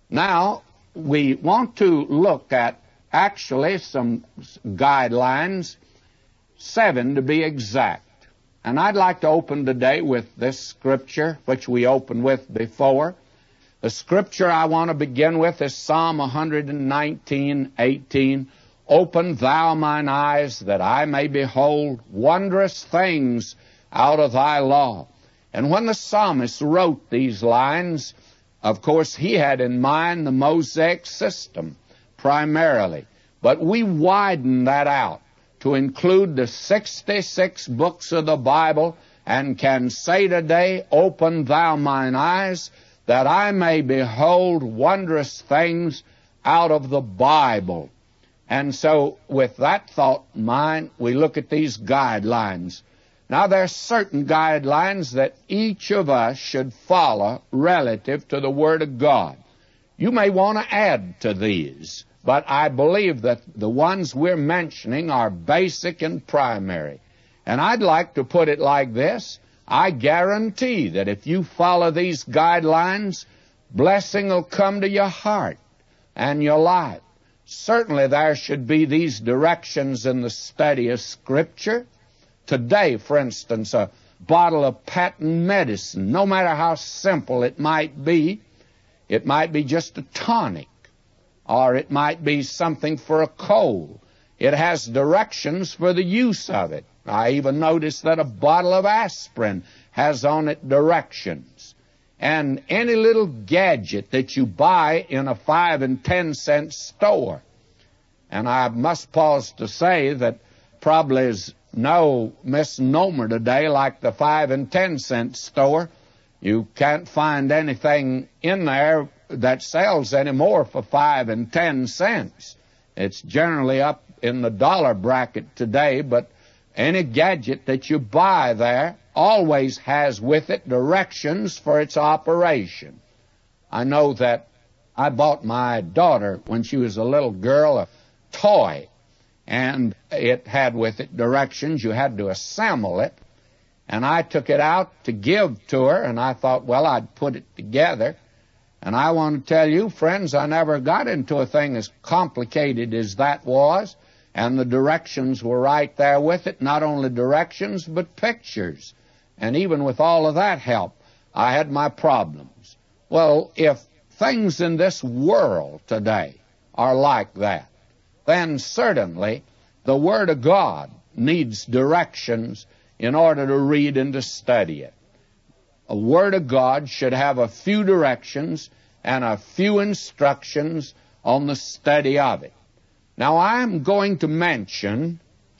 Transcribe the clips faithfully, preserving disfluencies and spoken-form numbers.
Now, we want to look at actually some guidelines, seven to be exact. And I'd like to open today with this scripture, which we opened with before. The scripture I want to begin with is Psalm one nineteen, eighteen. Open thou mine eyes, that I may behold wondrous things out of thy law. And when the psalmist wrote these lines, of course, he had in mind the Mosaic system primarily. But we widened that out to include the sixty-six books of the Bible, and can say today, open thou mine eyes, that I may behold wondrous things out of the Bible. And so, with that thought in mind, we look at these guidelines. Now, there are certain guidelines that each of us should follow relative to the Word of God. You may want to add to these, but I believe that the ones we're mentioning are basic and primary. And I'd like to put it like this. I guarantee that if you follow these guidelines, blessing will come to your heart and your life. Certainly there should be these directions in the study of Scripture. Today, for instance, a bottle of patent medicine, no matter how simple it might be, it might be just a tonic, or it might be something for a cold. It has directions for the use of it. I even noticed that a bottle of aspirin has on it directions. And any little gadget that you buy in a five and ten cent store. And I must pause to say that probably is no misnomer today like the five and ten cent store. You can't find anything in there that sells anymore for five and ten cents. It's generally up in the dollar bracket today, but any gadget that you buy there always has with it directions for its operation. I know that I bought my daughter, when she was a little girl, a toy, and it had with it directions. You had to assemble it, and I took it out to give to her, and I thought, well, I'd put it together. And I want to tell you, friends, I never got into a thing as complicated as that was, and the directions were right there with it, not only directions, but pictures. And even with all of that help, I had my problems. Well, if things in this world today are like that, then certainly the Word of God needs directions in order to read and to study it. A Word of God should have a few directions and a few instructions on the study of it. Now, I'm going to mention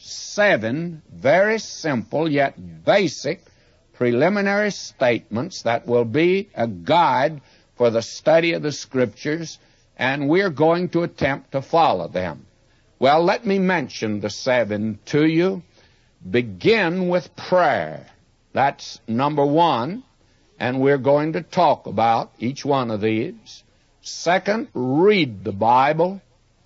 seven very simple yet basic preliminary statements that will be a guide for the study of the Scriptures, and we're going to attempt to follow them. Well, let me mention the seven to you. Begin with prayer. That's number one, and we're going to talk about each one of these. Second, read the Bible.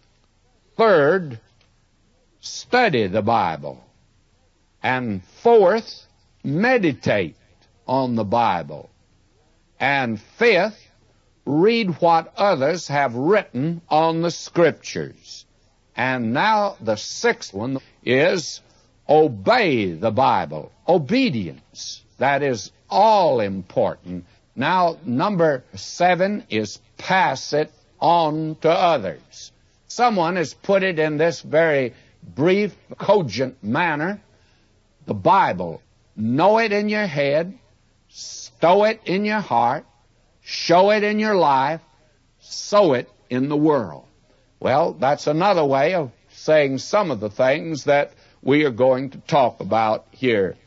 Third, study the Bible. And fourth, meditate on the Bible. And fifth, read what others have written on the Scriptures. And now the sixth one is obey the Bible. Obedience. That is all important. Now, number seven is pass it on to others. Someone has put it in this very brief, cogent manner. The Bible, know it in your head, stow it in your heart, show it in your life, sow it in the world. Well, that's another way of saying some of the things that we are going to talk about here